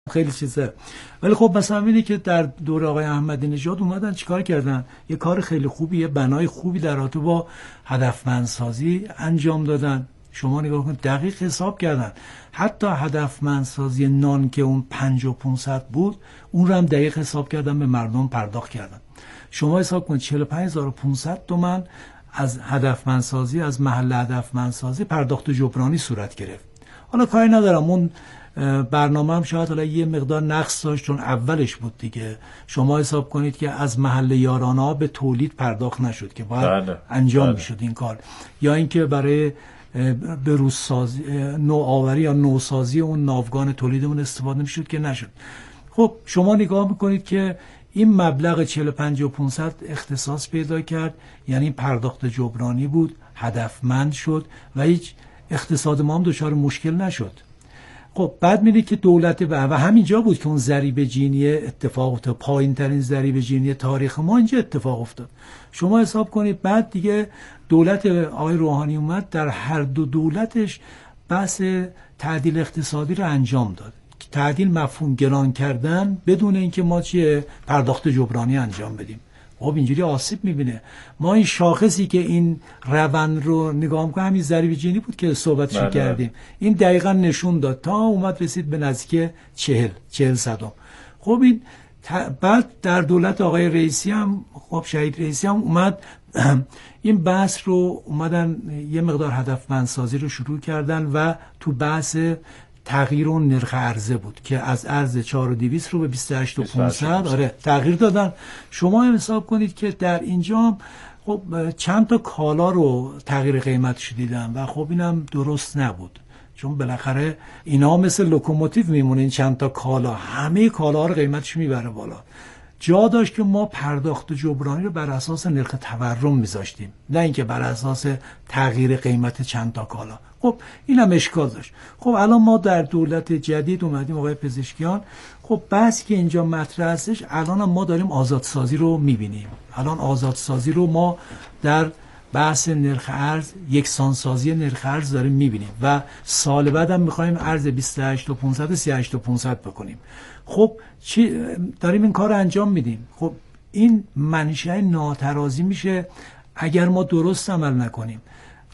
خیلی چیزه. ولی خب مثلا می‌بینی که در دوره آقای احمدی نژاد اومدن چیکار کردن؟ یه کار خیلی خوبی، یه بنای خوبی در رابطه با هدفمندسازی انجام دادن. شما نگاه کنید دقیق حساب کردن، حتی هدفمندسازی نان که اون 5500 بود اون رو هم دقیق حساب کردن، به مردم پرداخت کردن. شما حساب کنید 45500 تومان از هدفمندسازی، از محل هدفمندسازی پرداخت جبرانی صورت گرفت. حالا کاری ندارم اون برنامه هم شاید حالا یه مقدار نقص داشت چون اولش بود دیگه. شما حساب کنید که از محل یارانه به تولید پرداخت نشد که باید انجام میشد این کار، یا اینکه برای بروزسازی، نوآوری یا نوسازی اون ناوگان تولیدمون استفاده میشد که نشد. خب شما نگاه میکنید که این مبلغ 45500 اختصاص پیدا کرد، یعنی پرداخت جبرانی بود، هدفمند شد و هیچ اقتصاد ما هم دچار مشکل نشد. خب بعد می‌بینید که دولت و همینجا بود که اون ضریب جینی اتفاق افتاد، پایین ترین ضریب جینی تاریخ ما اینجا اتفاق افتاد. شما حساب کنید بعد دیگه دولت آقای روحانی اومد، در هر دو دولتش بحث تعدیل اقتصادی رو انجام داد. تعدیل مفهوم گران کردن بدون اینکه ما چیه پرداخت جبرانی انجام بدیم. خب اینجوری آسیب میبینه. ما این شاخصی که این روند رو نگاه میکنیم، همین ضریب جینی بود که صحبتش کردیم، این دقیقا نشون داد تا اومد رسید به نزدیک 40 صدم. خب این بعد در دولت آقای رئیسی هم، خب شهید رئیسی هم اومد این بحث رو اومدن یه مقدار هدفمندسازی رو شروع کردن و تو بحث تغییر اون نرخ عرضه بود که از ارز 4200 رو به 28500 آره تغییر دادن. شما هم حساب کنید که در اینجا خب چند تا کالا رو تغییر قیمتش دیدن و خب اینم درست نبود، چون بالاخره اینا مثل لوکوموتیو میمونه، این چند تا کالا همه کالا رو قیمتش میبره بالا. جا داشت که ما پرداخت جبرانی رو بر اساس نرخ تورم میذاشتیم، نه اینکه بر اساس تغییر قیمت چند تا کالا. خب اینم اشکال داشت. خب الان ما در دولت جدید اومدیم آقای پزشکیان، خب بحث که اینجا مطرح هستش، الان هم ما داریم آزادسازی رو میبینیم. الان آزادسازی رو ما در بحث نرخ ارز، یکسانسازی نرخ ارز داریم میبینیم و سال بعد هم میخوایم ارز 28500 38500 بکنیم. خب چی داریم این کار انجام میدیم؟ خب این منشأ ناترازی میشه اگر ما درست عمل نکنیم.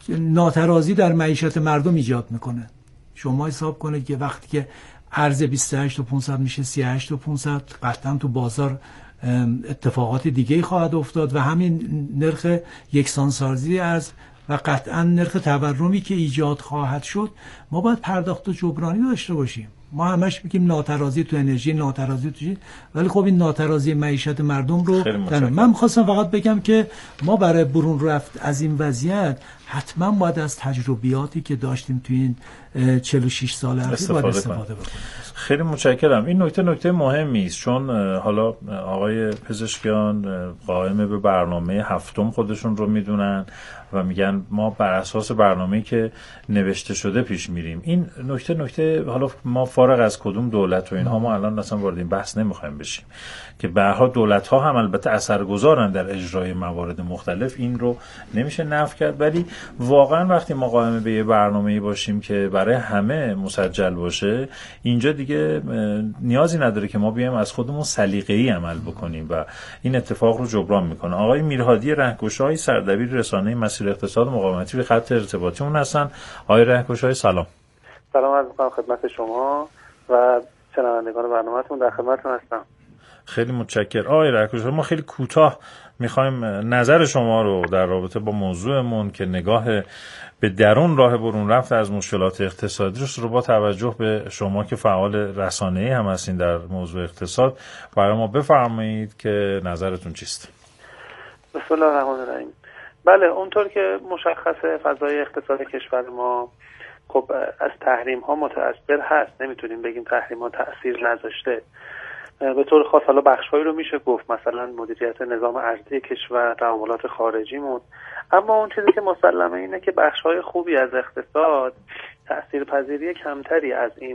ناترازی در معیشت مردم ایجاد میکنه. شما حساب کنید که وقتی که ارز 28500 میشه 38500، قطعا تو بازار اتفاقات دیگه خواهد افتاد و همین نرخ یکسانسازی ارز و قطعا نرخ تورمی که ایجاد خواهد شد، ما باید پرداخت جبرانی داشته باشیم. ما همش میگیم ناترازی تو انرژی، ناترازی تو چی، ولی خب این ناترازی معیشت مردم رو من می‌خواستم فقط بگم که ما برای برون رفت از این وضعیت حتما باید از تجربیاتی که داشتیم تو این 46 سال اخیر باید استفاده بکنیم. خیلی متشکرم. این نکته مهمی است، چون حالا آقای پزشکیان قائم به برنامه هفتم خودشون رو میدونن و میگن ما بر اساس برنامه‌ای که نوشته شده پیش میریم. این نکته حالا ما فارغ از کدوم دولت و اینها، ما الان اصلا وارد این بحث نمیخوایم بشیم که به هر حال دولت‌ها هم البته اثرگذارن در اجرای موارد مختلف، این رو نمیشه نفی کرد. ولی واقعا وقتی ما قائم به یه برنامه‌ای باشیم که برای همه مسجل باشه، اینجا دیگه نیازی نداره که ما بیایم از خودمون سلیقه‌ای عمل بکنیم و این اتفاق رو جبران میکنه. آقای میرهادی رهگشای سردبیر رسانه مسیر اقتصاد مقاومتی به خط ارتباطیمون هستن. آقای رهگشای سلام. سلام عرض می‌کنم خدمت شما و شنوندگان برنامه‌تون، در خدمتتون هستم. خیلی متشکرم. آقای رهگشای، ما خیلی کوتاه میخوایم نظر شما رو در رابطه با موضوعمون که نگاه به درون راه برون رفت از مشکلات اقتصادی رو با توجه به شما که فعال رسانه‌ای هم هستین در موضوع اقتصاد برای ما بفرمایید که نظرتون چیست؟ بسم الله الرحمن الرحیم. بله، اونطور که مشخصه فضای اقتصاد کشور ما خب از تحریم ها متأثر هست. نمیتونیم بگیم تحریم ها تأثیر نذاشته. به طور خاص حالا بخش‌هایی رو میشه گفت، مثلا مدیریت نظام ارزی کشور، تعاملات خارجیمون. اما اون چیزی که مسلمه اینه که بخش‌های خوبی از اقتصاد تأثیرپذیری کمتری از این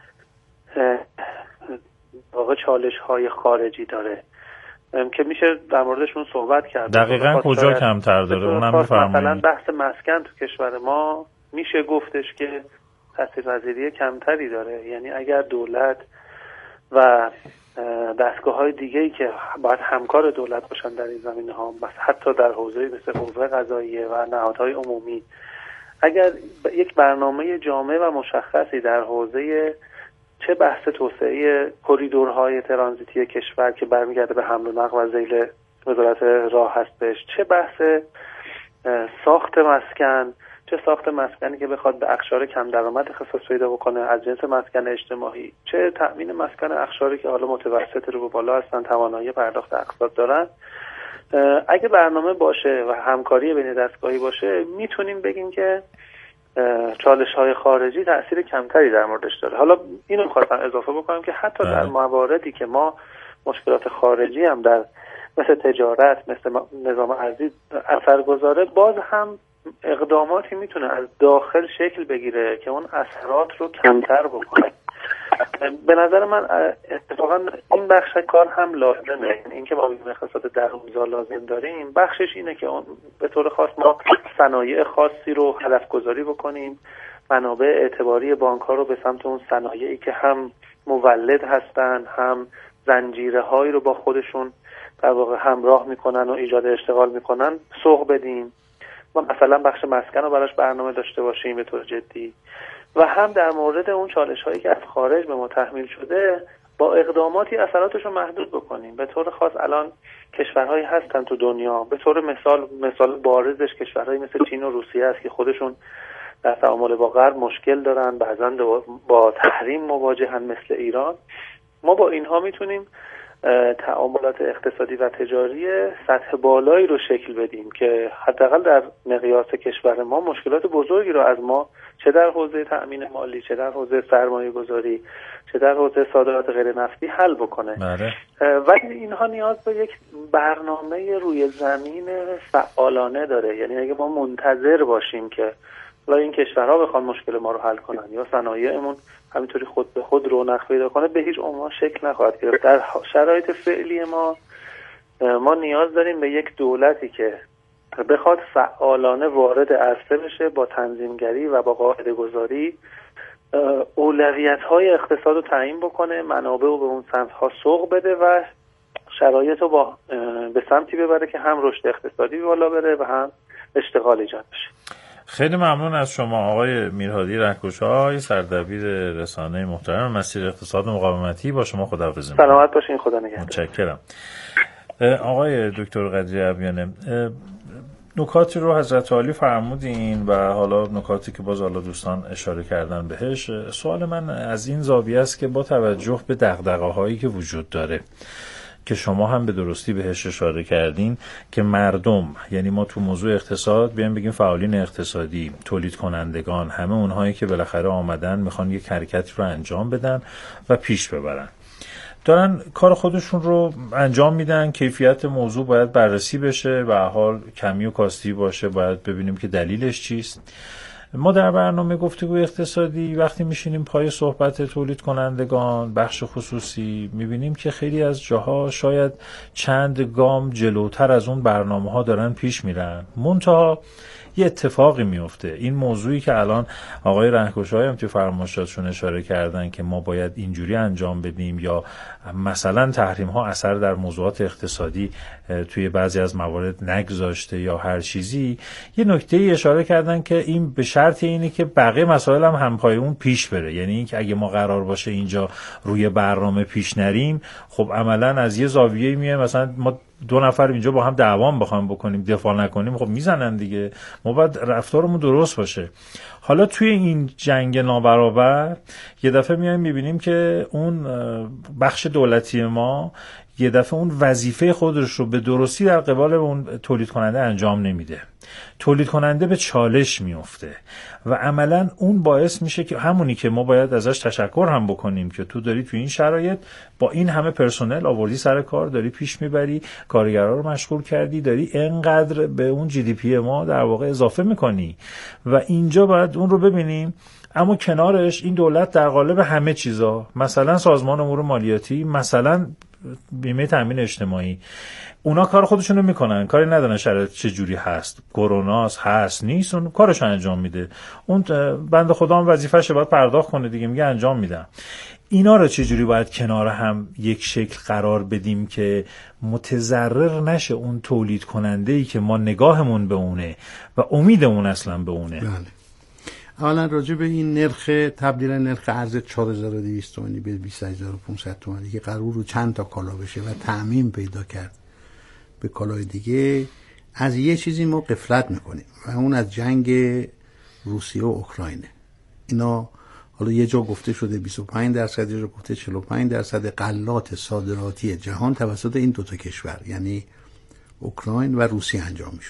واقع چالش‌های خارجی داره که میشه در موردشون صحبت کرد. دقیقاً کجا کمتر داره اونم بفرمایید. مثلا بحث مسکن تو کشور ما میشه گفتش که تأثیرپذیری کمتری داره. یعنی اگر دولت و دستگاه‌های دیگه‌ای که باید همکار دولت باشن در این زمینه‌ها، حتی در حوزه مثل حوزه قضاییه و نهادهای عمومی، اگر یک برنامه جامع و مشخصی در حوزه چه بحث توسعه کریدورهای ترانزیتی کشور که برمیگرده به حمل و نقل و ذیل وزارت راه هستش، چه بحث ساخت مسکن، چه ساخت مسکنی که بخواد به اقشار کم درآمد اختصاص پیدا بکنه از جنس مسکن اجتماعی، چه تأمین مسکن اقشاری که حالا متوسط رو به بالا هستن، توانایی پرداخت اقساط دارن. اگه برنامه باشه و همکاری بین دستگاهی باشه، میتونیم بگیم که چالش‌های خارجی تأثیر کمتری در موردش داره. حالا اینو خواستم اضافه بکنم که حتی در مواردی که ما مشکلات خارجی هم در مثل تجارت، مثل نظام ارزی اثر گذاره، باز هم اقداماتی میتونه از داخل شکل بگیره که اون اثرات رو کمتر بکنه. به نظر من اتفاقا این بخش کار هم لازمه. این که ما میگیم اقتصاد درون‌زا لازم داریم، بخشش اینه که به طور خاص ما صنایع خاصی رو هدف گذاری بکنیم، منابع اعتباری بانک‌ها رو به سمت اون صنایعی که هم مولد هستن، هم زنجیره‌هایی رو با خودشون در واقع همراه میکنن و ایجاد اشتغال میکنن سوق بدیم و مثلا بخش مسکن رو براش برنامه داشته باشیم به طور جدی، و هم در مورد اون چالش هایی که از خارج به ما تحمیل شده با اقداماتی اثراتش رو محدود بکنیم. به طور خاص الان کشورهایی هستن تو دنیا، به طور مثال بارزش کشورهایی مثل چین و روسیه است که خودشون در تعامل با غرب مشکل دارن، بعضا با تحریم مواجهن مثل ایران. ما با اینها میتونیم تعاملات اقتصادی و تجاری سطح بالایی رو شکل بدیم که حداقل در مقیاس کشور ما مشکلات بزرگی رو از ما، چه در حوزه تأمین مالی، چه در حوزه سرمایه گذاری، چه در حوزه صادرات غیر نفتی حل بکنه. ولی اینها نیاز به یک برنامه روی زمین فعالانه داره. یعنی اگه ما منتظر باشیم که این کشورها بخوان مشکل ما رو حل کنن یا صنایعمون همینطوری خود به خود رونق پیدا کنه، به هیچ عنوان شکل نخواهد گرفت. در شرایط فعلی ما نیاز داریم به یک دولتی که بخواد فعالانه وارد عرصه بشه، با تنظیمگری و با قاعده گذاری اولویت‌های اقتصاد رو تعیین بکنه، منابع رو به اون سمت‌ها سوق بده و شرایط رو به سمتی ببره که هم رشد اقتصادی بالا بره و هم اشتغال ایجاد بشه. خیلی ممنون از شما آقای میرهادی رهگشای، سردبیر رسانه محترم مسیر اقتصاد مقاومتی. با شما خداحافظی می‌کنم. سلامت باشین، خدا نگهدار. متشکرم. آقای دکتر قدری ابیانه، نکاتی رو حضرت عالی فرمودین و حالا نکاتی که باز حالا دوستان اشاره کردن بهش. سوال من از این زاویه است که با توجه به دغدغه‌هایی که وجود داره که شما هم به درستی بهش اشاره کردین که مردم، یعنی ما تو موضوع اقتصاد بیایم بگیم فعالین اقتصادی، تولید کنندگان، همه اونهایی که بالاخره آمدن میخوان یک حرکتی رو انجام بدن و پیش ببرن، دارن کار خودشون رو انجام میدن. کیفیت موضوع باید بررسی بشه و حال کمی و کاستی باشه، باید ببینیم که دلیلش چیست. ما در برنامه گفتگوی اقتصادی وقتی میشینیم پای صحبت تولید کنندگان، بخش خصوصی، میبینیم که خیلی از جاها شاید چند گام جلوتر از اون برنامه ها دارن پیش میرن، منتها یه اتفاقی میفته. این موضوعی که الان آقای رهگشای هم توی فرمایشاتشون اشاره کردن که ما باید اینجوری انجام بدیم، یا مثلا تحریم ها اثر در موضوعات اقتصادی توی بعضی از موارد نگذاشته یا هر چیزی، یه نکته‌ای اشاره کردن که این به شرط اینه که بقیه مسائل هم همپای اون پیش بره. یعنی اینکه اگه ما قرار باشه اینجا روی برنامه پیش نریم، خب عملا از یه زاویه‌ای میایم مثلا ما دو نفر اینجا با هم دعوام بخوایم بکنیم، دفاع نکنیم، خب میزنن دیگه. ما باید رفتارمون درست باشه. حالا توی این جنگ نابرابر یه دفعه میایم میبینیم که اون بخش دولتی ما یه دفعه اون وظیفه خودش رو به درستی در قبال اون تولید کننده انجام نمیده. تولید کننده به چالش میفته و عملا اون باعث میشه که همونی که ما باید ازش تشکر هم بکنیم که تو داری تو این شرایط با این همه پرسنل آوردی سر کار، داری پیش میبری، کارگرها رو مشغول کردی، داری انقدر به اون جی دی پی ما در واقع اضافه میکنی و اینجا باید اون رو ببینیم. اما کنارش این دولت در قالب همه چیزا، مثلا سازمان امور مالیاتی، مثلا بیمه تامین اجتماعی، اونا کار خودشونو میکنن، کاری ندارن شرایط چه جوری هست، کروناست هست نیست، اون کارش انجام میده. اون بنده خدا هم وظیفه‌شه باید پرداخت کنه دیگه، میگه انجام میدم. اینا رو چجوری باید کنار هم یک شکل قرار بدیم که متضرر نشه اون تولید کننده‌ای که ما نگاهمون به اونه و امیدمون اصلا به اونه؟ بله. اولا راجع به این نرخ تبدیل نرخ ارز 4200 تومانی به 28500 تومانی که قرار رو چند تا کالا بشه و تعمیم پیدا کرد به کالای دیگه، از یه چیزی ما غفلت میکنیم و اون از جنگ روسیه و اوکراینه. اینا حالا یه جا گفته شده 25%، یه جا گفته 45% غلات صادراتی جهان توسط این دوتا کشور یعنی اوکراین و روسیه انجام میشد.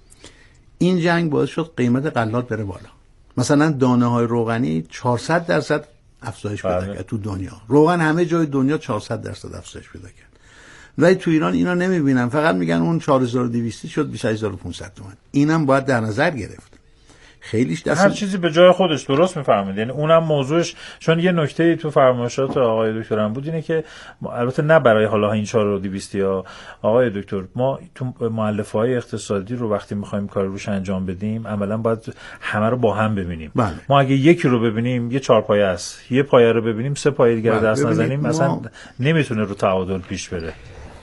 این جنگ باعث شد قیمت غلات بره بالا. مثلا دانه های روغنی 400% افزایش پیدا کرد تو دنیا. روغن همه جای دنیا 400% افزایش پیدا کرد. ولی تو ایران اینا نمیبینن، فقط میگن اون 4200 شد 28500 تومان. اینم باید در نظر گرفت. خیلیش هر چیزی به جای خودش، درست میفرمایید. یعنی اونم موضوعش، چون یه نکته تو فرمایشات آقای دکتر هم بود اینه که البته نه برای حالا این 4200 یا آقای دکتر، ما تو مؤلفه‌های اقتصادی رو وقتی می‌خوایم کار روش انجام بدیم عملاً باید همه رو با هم ببینیم. بله. ما اگه یکی رو ببینیم یه 4 پایه است، یه پایه رو ببینیم 3 پایه دیگه دست نزنیم، مثلا نمیتونه رو تعادل پیش بره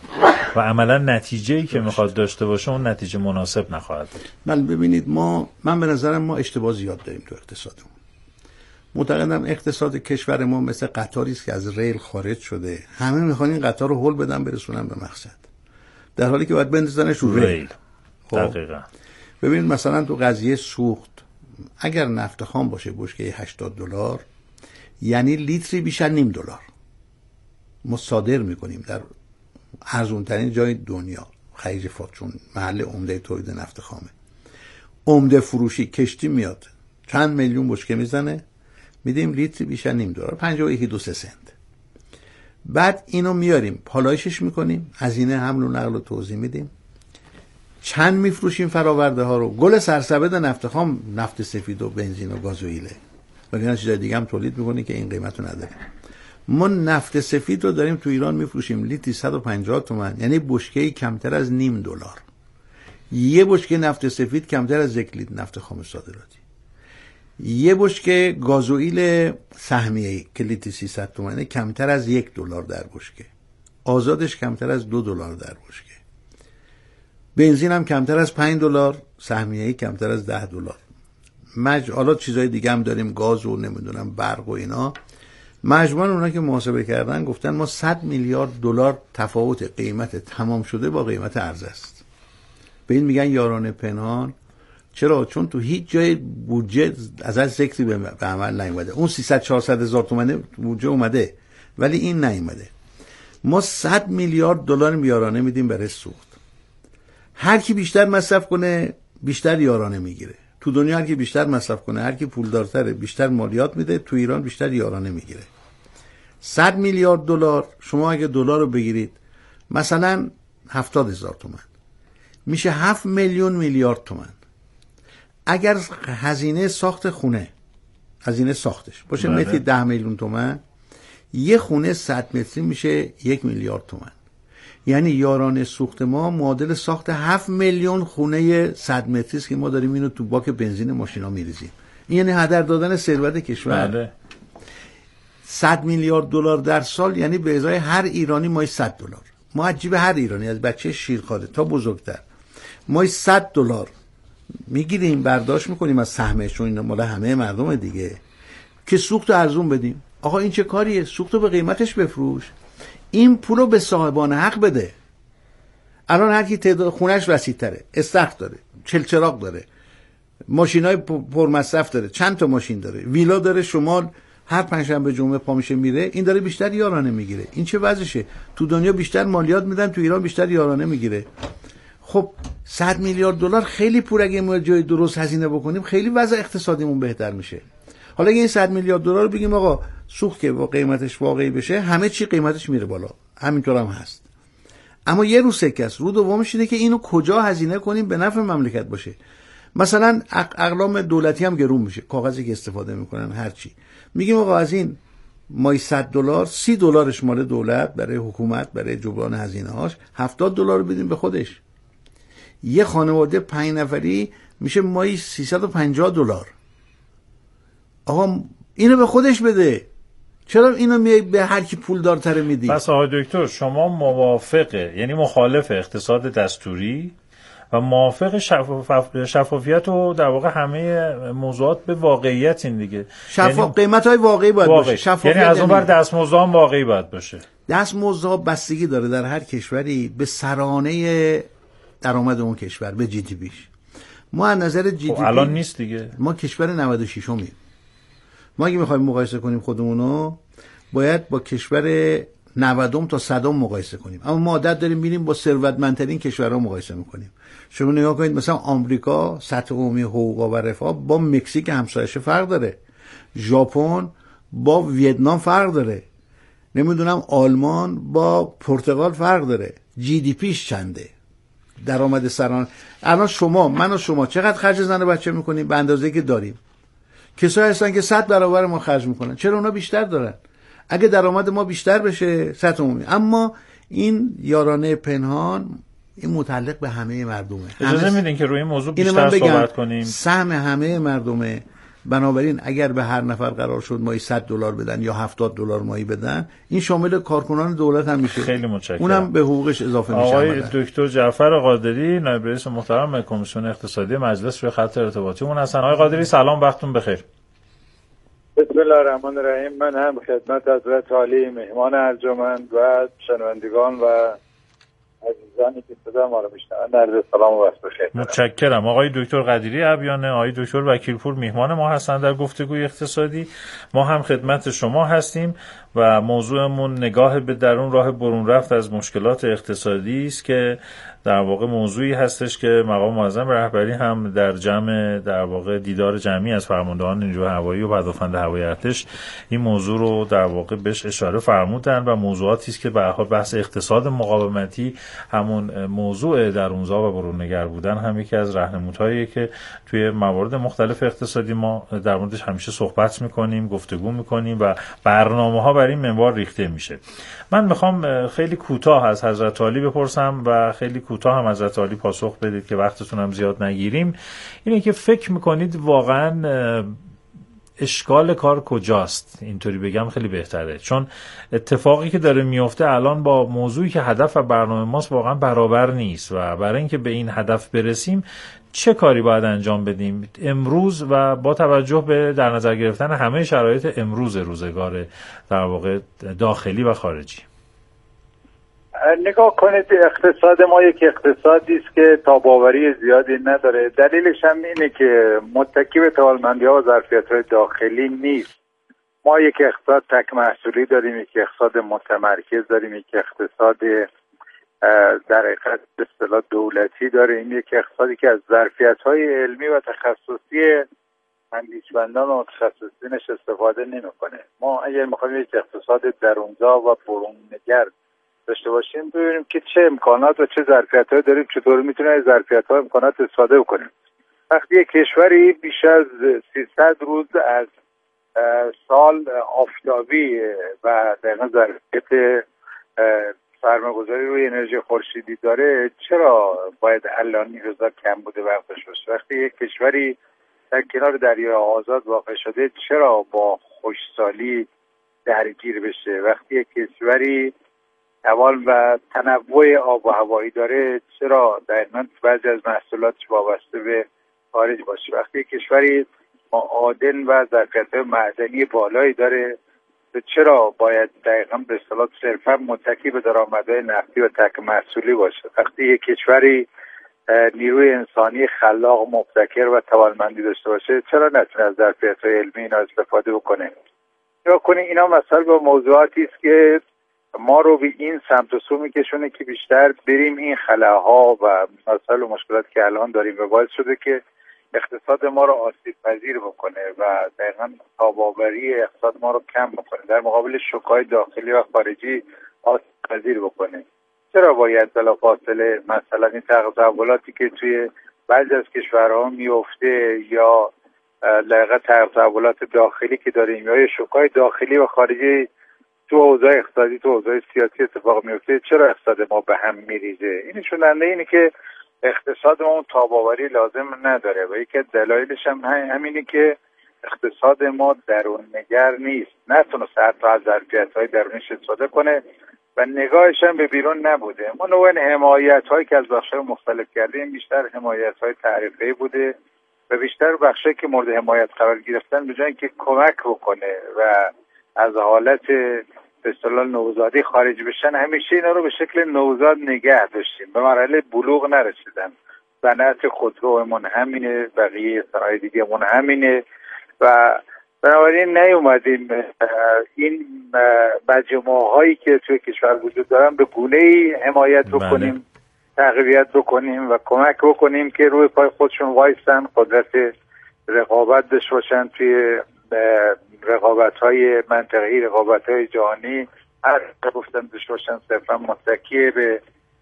و عملا نتیجه‌ای که میخواد داشته باشه اون نتیجه مناسب نخواهد بود. بله ببینید، من به نظرم ما اشتباه زیاد داریم تو اقتصادمون. معتقدم اقتصاد کشور ما مثل قطاری است که از ریل خارج شده، همه میخوان این قطار رو هول بدن برسونن به مقصد، در حالی که باید بندازنش رو ریل. دقیقاً. ببینید مثلا تو قضیه سوخت، اگر نفت خام باشه بشکه $80 یعنی لیتری بیشتر $0.5 ما صادر میکنیم در ارزون ترین جای دنیا، خلیج فارس، چون محل عمده تولید نفت خامه. عمده فروشی کشتی میاد چند میلیون بشکه میزنه، میدیم لیتر بیشتر $0.5، 51-2 سنت. بعد اینو میاریم پالایشش میکنیم، هزینه حمل و نقل و توزیع میدیم، چند میفروشیم فراورده ها رو. گل سرسبد نفت خام نفت سفید و بنزین و گازوئیله، ولی اینا چیزای دیگه هم تولید میکنه که این قیمتو نداره. ما نفت سفید رو داریم تو ایران میفروشیم لیتری 150 تومن، یعنی بشکه‌ای کمتر از $0.5. یه بشکه نفت سفید کمتر از 1 لیتر نفت خام صادراتی. یه بشکه گازوئیل سهمیه‌ای که لیتر 300 تومنه کمتر از $1 در بشکه. آزادش کمتر از $2 در بشکه. بنزین هم کمتر از $5، سهمیه‌ای کمتر از $10. حالا چیزای دیگه هم داریم، گاز و نمیدونم برق و اینا. مجموعاً اونا که محاسبه کردن گفتن ما $100 میلیارد تفاوت قیمت تمام شده با قیمت عرضه است. به این میگن یارانه پنهان. چرا؟ چون تو هیچ جای بودجه ازش ذکری به عمل نیومده. اون 300-400 هزار تومانه بودجه اومده ولی این نیومده. ما $100 میلیارد یارانه میدیم برای سوخت. هر کی بیشتر مصرف کنه بیشتر یارانه میگیره. تو دنیا هر کی بیشتر مصرف کنه، هر کی پولدارتره بیشتر مالیات میده. تو ایران بیشتر یارانه میگیره. $100 میلیارد شما اگه دلار رو بگیرید مثلا 70,000 تومان میشه 7 میلیون میلیارد تومان. اگر هزینه ساخت خونه، هزینه ساختش باشه متری 10 میلیون تومان، یه خونه 100 متری میشه 1 میلیارد تومان. یعنی یارانه سوخت ما معادل ساخت 7 میلیون خونه 100 متری است که ما داریم اینو تو باک بنزین ماشینا میریزیم. این یعنی هدر دادن ثروت کشور. بله. $100 میلیارد در سال یعنی به ازای هر ایرانی ماهی $100. ما عجیب، هر ایرانی از بچه شیرخواره تا بزرگتر ماهی $100 میگیریم برداشت میکنیم از سهمش، چون این مال همه مردم دیگه، که سوخت ارزون بدیم. آقا این چه کاریه؟ سوخت رو به قیمتش بفروش، این پولو به صاحبان حق بده. الان هر کی تعداد خونش وسیع‌تره، استخر داره، چلچراغ داره، ماشینای پرمصرف داره، چند تا ماشین داره، ویلا داره شمال، هر پنجشنبه جمعه پا میشه میره، این داره بیشتر یارانه میگیره. این چه وضعشه؟ تو دنیا بیشتر مالیات میدن، تو ایران بیشتر یارانه میگیره. خب $100 میلیارد خیلی پول، اگه ما جای درست هزینه بکنیم خیلی وضع اقتصادیمون بهتر میشه. حالا اگه این $100 میلیارد رو بگیم آقا سوخت که با قیمتش واقعی بشه، همه چی قیمتش میره بالا، همینطور هم هست. اما یه رو سکه است. رو دومش اینه که اینو کجا هزینه کنیم به نفع مملکت باشه. مثلا اقلام دولتی هم گرون میشه، کاغذی که استفاده میکنن هر چی. میگیم آقا از این مای $100 $30 مال دولت برای حکومت برای جبران هزینه هاش، $70 بدیم به خودش. یه خانواده 5 نفری میشه مای $350. آقا اینو به خودش بده، چرا اینو میای به هر کی پولدارتر میدی؟ پس آقای دکتر شما موافقه، یعنی مخالف اقتصاد دستوری و موافق شفافیت و در واقع همه موضوعات به واقعیت این دیگه، یعنی قیمت‌های واقعی باید باشه. شفافیت یعنی از اون بر دستمزدها واقعی باید باشه. دستمزدها بستگی داره در هر کشوری به سرانه درآمد اون کشور، به جی دی پیش. ما از نظر جی دی پی الان نیست دیگه، ما کشور 96 امیم. ما اگه می‌خوایم مقایسه کنیم خودمونو باید با کشور 90 تا 100 مقایسه کنیم، اما ما عادت داریم میریم با ثروتمندترین کشورها مقایسه میکنیم. شما نگاه کنید مثلا آمریکا سطح عمومی حقوق و رفاه با مکزیک همسایش فرق داره، ژاپن با ویتنام فرق داره، نمیدونم آلمان با پرتغال فرق داره، جی دی پیش چنده، درآمد سرانه. الان شما من و شما چقدر خرج زن و بچه میکنیم؟ به اندازه‌ای که داریم. کسایی هستن که 100 برابر ما خرج میکنن، چرا اونا بیشتر دارن؟ اگه درآمد ما بیشتر بشه سطح عمومی. اما این یارانه پنهان این متعلق به همه مردمه. اجازه میدین که روی این موضوع بیشتر صحبت کنیم؟ سهم همه مردمه. بنابراین اگر به هر نفر قرار شد ماهی $100 بدن یا $70 ماهی بدن، این شامل کارکنان دولت هم میشه. خیلی متشکرم. اونم به حقوقش اضافه میشه. آقای دکتر جعفر قادری نایب رئیس محترم کمیسیون اقتصادی مجلس روی خط ارتباطیمون هستن. آقای قادری سلام، وقتتون بخیر. بسم الله الرحمن الرحیم. من هم خدمت حضرت عالی مهمان ارجمند و شنوندگان و عزیزانی که صدا ما رو میشنوند عرض سلام و وقت بخیر. متشکرم. آقای دکتر قدیری ابیانه، آقای دکتر وکیلپور میهمان ما هستند در گفتگوی اقتصادی. ما هم خدمت شما هستیم و موضوعمون نگاه به درون راه برون رفت از مشکلات اقتصادی است که در واقع موضوعی هستش که مقام معظم رهبری هم در جمع در واقع دیدار جمعی از فرماندهان نیروی هوایی و پدافند هوایی ارتش این موضوع رو در واقع بهش اشاره فرمودن و موضوعاتی است که به هر حال بحث اقتصاد مقاومتی همون موضوع درونزا و بروننگر بودن هم یکی از راهنمودهاییه که توی موارد مختلف اقتصادی ما در موردش همیشه صحبت می‌کنیم، گفتگو می‌کنیم و برنامه‌ها بر این منوال ریخته میشه. من میخوام خیلی کوتاه از حضرت عالی بپرسم و خیلی کوتاه هم حضرت عالی پاسخ بدید که وقتتون هم زیاد نگیریم. اینه که فکر میکنید واقعا اشکال کار کجاست؟ اینطوری بگم خیلی بهتره، چون اتفاقی که داره میفته الان با موضوعی که هدف و برنامه ماست واقعا برابر نیست و برای اینکه به این هدف برسیم چه کاری باید انجام بدیم امروز و با توجه به در نظر گرفتن همه شرایط امروز روزگار در واقع داخلی و خارجی؟ نگاه کنید اقتصاد ما یک اقتصادی است که تاب‌آوری زیادی نداره. دلیلش هم اینه که متکی به توانمندی‌ها و ظرفیت‌های داخلی نیست. ما یک اقتصاد تک محصولی داریم، یک اقتصاد متمرکز داریم، یک اقتصاد در حقیقت به اصطلاح دولتی داریم، یک اقتصادی که از ظرفیت‌های علمی و تخصصی اندیشمندان و متخصصینش استفاده نمی‌کنه. ما اگر می‌خوایم یک اقتصاد درونزا و برون‌نگر داشته باشیم ببینیم که چه امکانات و چه ظرفیت‌هایی داریم، چطور میتونیم از ظرفیت‌ها امکانات استفاده کنیم. وقتی یک کشوری بیش از 300 روز از سال آفتابی و دقیقاً ظرفیت سرمایه‌گذاری روی انرژی خورشیدی داره، چرا باید الان این روزا کم بوده وقتش باشه؟ وقتی یک کشوری در کنار دریای آزاد واقع شده چرا با خشکسالی درگیر بشه؟ وقتی یک کشوری توان و تنوع آب و هوایی داره چرا دقیقاً بعضی از محصولاتش وابسته به خارج باشه؟ وقتی کشوری معادن و ظرفیت‌های معدنی بالایی داره چرا باید دقیقاً به اصطلاح صرفاً متکی به درآمدهای نفتی و تک محصولی باشه؟ وقتی یک کشوری نیروی انسانی خلاق، مبتکر و توانمندی داشته باشه چرا نتونه از ظرفیت‌های علمی اینا استفاده بکنه؟ نگاه کنید اینا مسائل با موضوعاتی است که ما رو به این سمت و سو میکشونه که بیشتر بریم این خلاها و مسائل و مشکلاتی که الان داریم و باعث شده که اقتصاد ما رو آسیب پذیر بکنه و دقیقاً تاب‌آوری اقتصاد ما رو کم بکنه، در مقابل شوک‌های داخلی و خارجی آسیب پذیر بکنه. چرا باید بلافاصله مثلا این تحولاتی که توی بعضی از کشورها میفته یا دقیقاً تحولات داخلی که داریم یا شوک‌های داخلی و خارجی تو اوضاع اقتصادی تو اوضاع سیاسی اتفاق میفته، چرا اقتصاد ما به هم میریزه؟ این نشوننده اینه که اقتصاد ما تاب‌آوری لازم نداره و یکی از دلایلش هم همینه که اقتصاد ما درون نگر نیست، نتونست حتی از ظرفیت‌های درونیش استفاده کنه و نگاهش هم به بیرون نبوده. ما نوع حمایت‌هایی که از بخش‌های مختلف کردیم بیشتر حمایت‌های تعرفه‌ای بوده و بیشتر بخشی که مورد حمایت قرار گرفتن به جای اینکه کمک بکنه و از حالت به اصطلاح نوزادی خارج بشن، همیشه اینا رو به شکل نوزاد نگه داشتیم، به مرحله بلوغ نرسیدن. صنعت خودرومون همینه، بقیه صنایع دیگه‌مون همینه و بنابراین نیومدیم این مجموعه‌هایی که توی کشور وجود دارن به گونه‌ای حمایت بکنیم، تقویت بکنیم و کمک بکنیم که روی پای خودشون وایسن، قدرت رقابت داشته باشن توی رقابت‌های منطقه‌ای، رقابت‌های جهانی، هر گفتم داشته باشن صرفا متکی به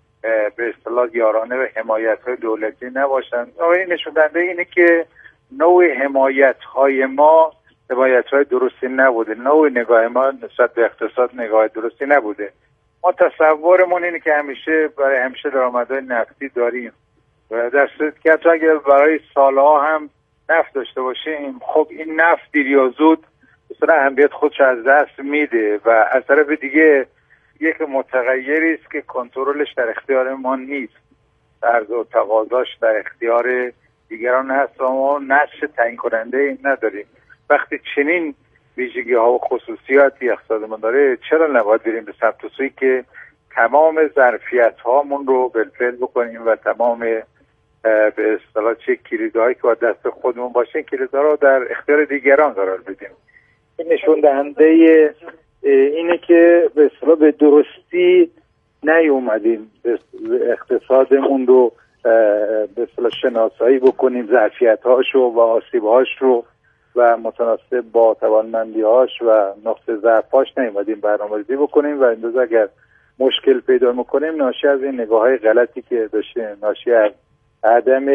اصطلاح یارانه و حمایت‌های دولتی نباشن. این نشون دهنده اینه که نوع حمایت‌های ما حمایت‌های درستی نبوده، نوع نگاه ما نسبت به اقتصاد نگاه درستی نبوده. ما تصورمون اینه که همیشه درآمدهای نفتی داریم و در صورتی که حتی اگر برای سالها هم نفت داشته باشیم، خب این نفت دیر یا زود مثلا اهمیت خودش از دست میده و از طرف دیگه یک متغیری است که کنترلش در اختیار ما نیست، عرضه و تقاضاش در اختیار دیگران هست و ما نقش تعیین کننده نداریم. وقتی چنین ویژگی ها و خصوصیاتی اقتصاد ما داره، چرا نباید بریم به سمت و سویی که تمام ظرفیت هامون رو بالفعل بکنیم و تمام به اصطلاح چه کلیدهایی که با دست خودمون باشه کلیدها رو در اختیار دیگران قرار بدیم. این نشون دهنده اینه که به اصطلاح به درستی نیومدیم اقتصادمون رو به اصطلاح شناسایی بکنیم، ظرفیت‌هاش و آسیب‌هاش رو و متناسب با توانمندی‌هاش و نقطه ضعف‌هاش نیومدیم برنامه‌ریزی بکنیم و اندازه اگر مشکل پیدا می‌کنیم ناشی از این نگاه‌های غلطی که داشتیم، ناشی از عدم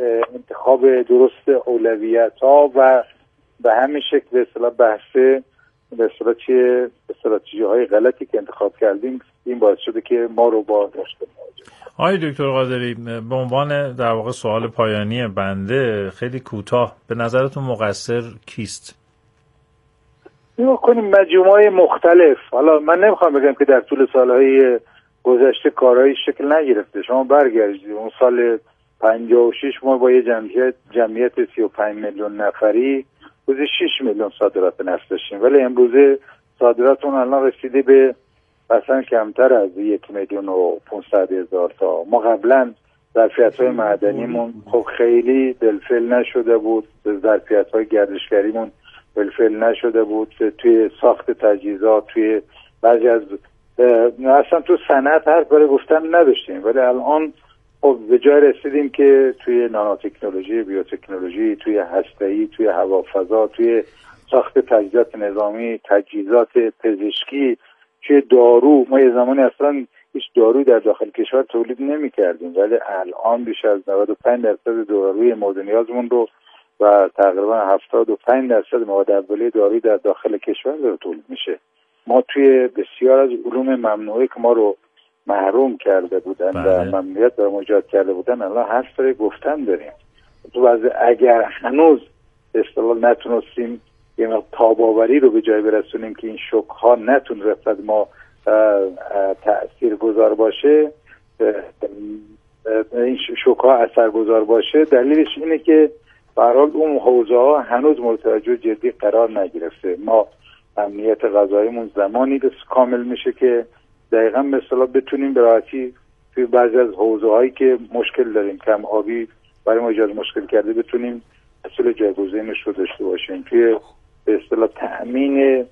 انتخاب درست اولویت‌ها و به همین شکل به اصطلاح بحث به اصطلاح چیه استراتژی‌های غلطی که انتخاب کردیم، این باعث شده که ما رو با مشکل مواجه. آقای دکتر قادری، به عنوان در واقع سوال پایانی بنده خیلی کوتاه، به نظرتون مقصر کیست؟ نگاه کنیم مجموعه مختلف. حالا من نمیخوام بگم که در طول سالهای گذشته کارهای شکل نگرفته. شما برگردید اون سال 56 ما با یه جمعیت 35 میلیون نفری روزی 6 میلیون صادرات نفت داشتیم، ولی امروزه صادراتون الان رسیده به مثلا کمتر از 1,500,000 تا. ما قبلا ظرفیت‌های معدنیمون خب خیلی بالفعل نشده بود، ظرفیت‌های گردشگریمون بالفعل نشده بود، توی ساخت تجهیزات، توی بعضی از اصلا تو صنعت هر کاری گفتن نداشتیم، ولی الان خب به جای رسیدیم که توی نانوتکنولوژی، بیوتکنولوژی، توی هسته‌ای، توی هوافضا، توی ساخت تجهیزات نظامی، تجهیزات پزشکی، توی دارو. ما یه زمانی اصلا هیچ دارویی در داخل کشور تولید نمی‌کردیم، ولی الان بیش از 95% داروی مورد نیازمون رو و تقریبا 75% مواد اولیه دارویی در داخل کشور داره تولید میشه. ما توی بسیار از علوم ممنوعه که ما رو محروم کرده بودن و ممنوعیت برام ایجاد کرده بودن الان هر سری گفتن داریم. تو اگر هنوز اصطلاح نتونستیم یه تاباوری رو به جای برسونیم که این شوک ها نتون رسد ما تأثیر گذار باشه، این شوک ها اثر گذار باشه، دلیلش اینه که به هر حال اون حوزه ها هنوز مورد توجه جدی قرار نگرفته. ما امنیت غذاییمون زمانی بس کامل میشه که دقیقاً به اصطلاح بتونیم به راحتی توی بعضی از حوزه هایی که مشکل داریم، کم آبی برای ما ایجاد مشکل کرده، بتونیم اصول جایگزینش رو داشته باشیم. توی به اصطلاح تأمین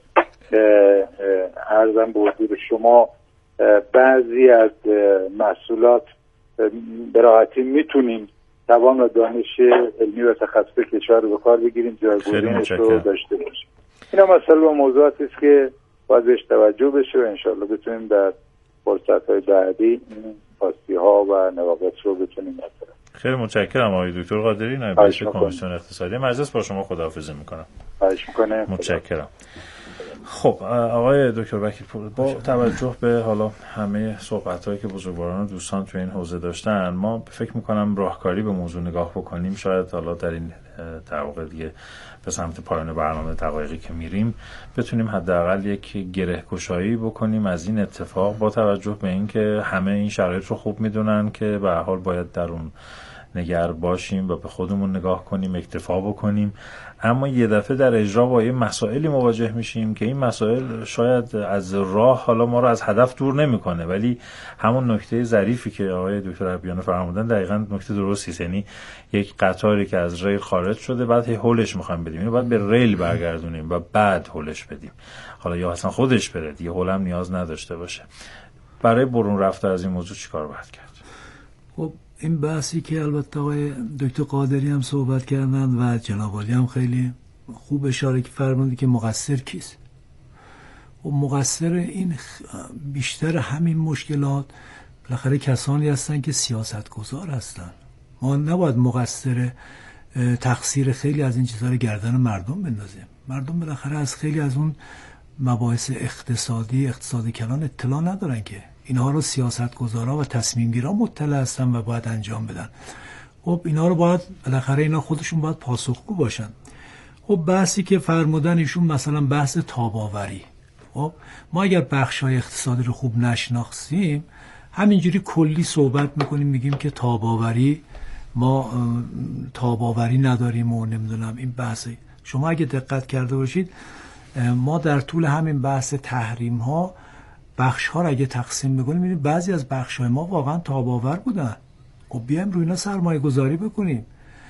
ارزم به حضور شما بعضی از محصولات به راحتی میتونیم توان و دانش علمی و تخصصی کشور رو به کار بگیریم، جایگزینش رو داشته باشیم. اینا مسئله و موضوعاتی است که باید بهش توجه بشه و انشاءالله بتونیم در فرصت‌های بعدی این خواستی‌ها و نواقص رو بتونیم مطرح. خیلی متشکرم آقای دکتر قادری، نایب رئیس کمیسیون اقتصادی مجلس. با شما خداحافظی میکنم. خواهش میکنم. متشکرم. خب آقای دکتر وکیلپور، با توجه به حالا همه صحبت‌هایی که بزرگواران و دوستان تو این حوزه داشتن، ما فکر می‌کنم راهکاری به موضوع نگاه بکنیم. شاید حالا در این در واقع دیگه به سمت پایان برنامه دقایقی که میریم بتونیم حداقل یک گره‌گشایی بکنیم از این اتفاق، با توجه به اینکه همه این شرایط رو خوب میدونن که به هر حال باید در اون نگر باشیم و به خودمون نگاه کنیم، اکتفا بکنیم، اما یه دفعه در اجرا با یه مسائلی مواجه میشیم که این مسائل شاید از راه حالا ما رو از هدف دور نمیکنه، ولی همون نکته ظریفی که آقای دکتر اربیان فرمودن دقیقاً نکته درستی است. یعنی یک قطاری که از ریل خارج شده بعد هولش میخوایم بدیم، اینو بعد به ریل برگردونیم و بعد هولش بدیم، حالا یا اصلا خودش بره دیگه، هول هم نیاز نداشته باشه. برای برون رفته از این موضوع چیکار باید کرد؟ خب این بحثی که البته آقای دکتر قادری هم صحبت کردن و جناب عالی هم خیلی خوب اشاره فرمودند که مقصر کیست. و مقصر این بیشتر همین مشکلات بالاخره کسانی هستن که سیاستگزار هستن. ما نباید مقصر تقصیر خیلی از این چیزها رو گردن مردم بندازیم. مردم بالاخره از خیلی از اون مباحث اقتصاد کلان اطلاع ندارن که اینها رو سیاستگزارا و تصمیم گیرا مطلع هستن و باید انجام بدن. خب اینا رو باید بالاخره اینا خودشون باید پاسخگو باشن. خب بحثی که فرمودن ایشون مثلا بحث تاب‌آوری، خب ما اگر بخش‌های اقتصادی رو خوب نشناسیم همینجوری کلی صحبت میکنیم، میگیم که تاب‌آوری ما تاب‌آوری نداریم و نمیدونم این بحثی. شما اگه دقت کرده باشید ما در طول همین بحث تحریم ها بخش ها رو اگه تقسیم بکنیم می‌بینیم بعضی از بخش های ما واقعا تاب‌آور بودن. خب بیایم روی اینا سرمایه گذاری بکنیم.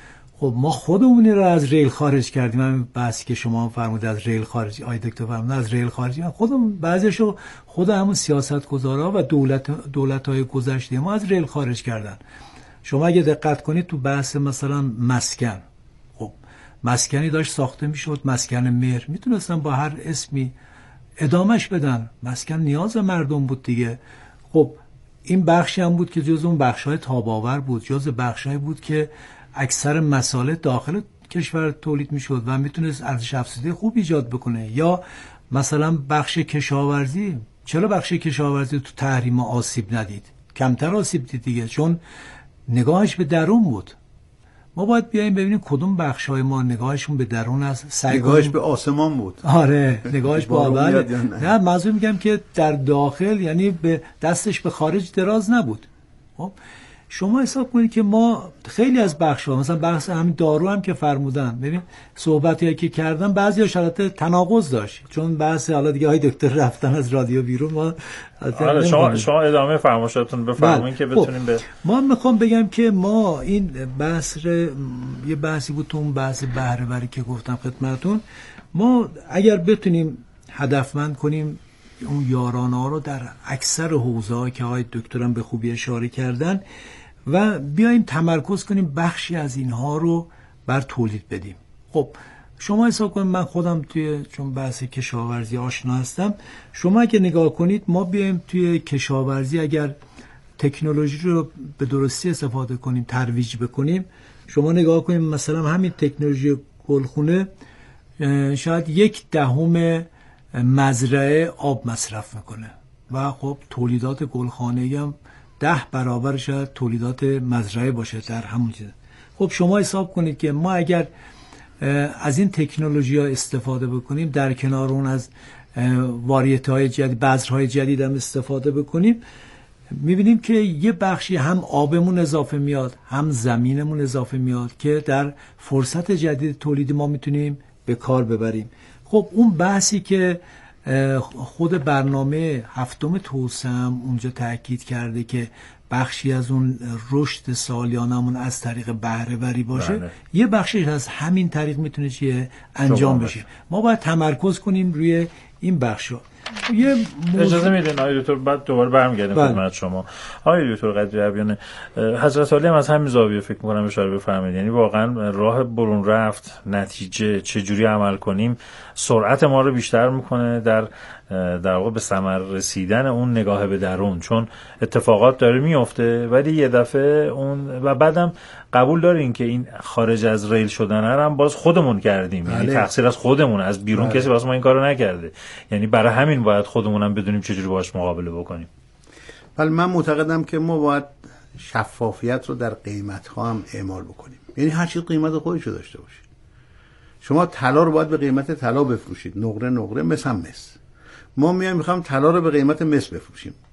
خب ما خودمونی رو از ریل خارج کردیم. همین بحثی که شما فرمودید از ریل خارج، آقای دکتر فرمودن از ریل خارج، خودمون بعضیشو خود همون سیاستگزارا و دولت‌های گذشته ما از ریل خارج کردن. شما اگه دقت کنید تو بحث مثلا مسکن، خب مسکنی داشت ساخته میشد، مسکن مهر، میتونستن با هر اسمی ادامش بدن، مسکن نیاز مردم بود دیگه. خب این بخشی هم بود که جز اون بخش‌های تاب‌آور بود، جز بخش‌هایی بود که اکثر مسائل داخل کشور تولید میشد و میتونست ارزش افزوده خوب ایجاد بکنه. یا مثلا بخش کشاورزی، چرا بخش کشاورزی تو تحریم آسیب ندید؟ کمتر آسیب دید دیگه، چون نگاهش به درون بود. ما باید بیاییم ببینیم کدوم بخش‌های ما نگاهشون به درون است، نگاهش به آسمان بود. آره نگاهش به بالا. نه منظور میگم که در داخل، یعنی به دستش به خارج دراز نبود. خب شما حساب کنید که ما خیلی از بخش‌ها، مثلا بحث همین دارو هم که فرمودن، ببین صحبتی که کردن بعضی شرایط تناقض داشت، چون بحث حالا دیگه های دکتر رفتن از رادیو بیرون. ما شما ادامه فرمایشاتون بفرمایید که بتونیم به ما میخوام بگم که ما این بحث یه بحثی بود تو اون بحث بهره وری که گفتم خدمتتون، ما اگر بتونیم هدفمند کنیم اون یارانه ها رو در اکثر حوزه‌ها که های دکترم به خوبی اشاره کردن و بیایم تمرکز کنیم بخشی از اینها رو بر تولید بدیم. خب شما حساب کنید، من خودم چون بحث کشاورزی آشنا هستم، شما اگه نگاه کنید ما بیایم توی کشاورزی اگر تکنولوژی رو به درستی استفاده کنیم، ترویج بکنیم، شما نگاه کنید مثلا همین تکنولوژی گلخونه شاید 1/10 مزرعه آب مصرف میکنه و خب تولیدات گلخانه‌ای هم 10 برابر شاید تولیدات مزرعه باشه در همون چیز. خب شما حساب کنید که ما اگر از این تکنولوژی ها استفاده بکنیم، در کنار اون از واریته های جدید، بذرهای جدید هم استفاده بکنیم، میبینیم که یه بخشی هم آبمون اضافه میاد، هم زمینمون اضافه میاد که در فرصت جدید تولیدی ما میتونیم به کار ببریم. خب اون بحثی که خود برنامه 7 توسعه هم اونجا تاکید کرده که بخشی از اون رشد سالیانمون از طریق بهره وری باشه، بله. یه بخشی از همین طریق میتونه چیه انجام بشه. ما باید تمرکز کنیم روی این بخشا. اجازه میدین آقای دکتر بعد دوباره برمیگردیم خدمت شما. آقای دکتر قادری اربیان، حضرت عالی هم از همین زاویه فکر می‌کنم اشاره بفرمایید، یعنی واقعا راه برون رفت، نتیجه چجوری عمل کنیم سرعت ما رو بیشتر میکنه در در واقع به ثمر رسیدن اون نگاه به درون، چون اتفاقات داره میفته ولی یه دفعه اون و بعدم قبول دارین که این خارج از ریل شدن هم باز خودمون کردیم، یعنی تقصیر از خودمون، از بیرون کسی واسه ما این کارو نکرده، یعنی برای همین باید خودمونم بدونیم چجوری باهاش مقابله بکنیم. ولی من معتقدم که ما باید شفافیت رو در قیمت ها هم اعمال بکنیم، یعنی هر چیز قیمت خودش رو داشته باشه. شما طلا رو باید به قیمت طلا بفروشید، نقره نقره، مس هم مس. ما میخوایم طلا رو به قیمت مس بفروشیم.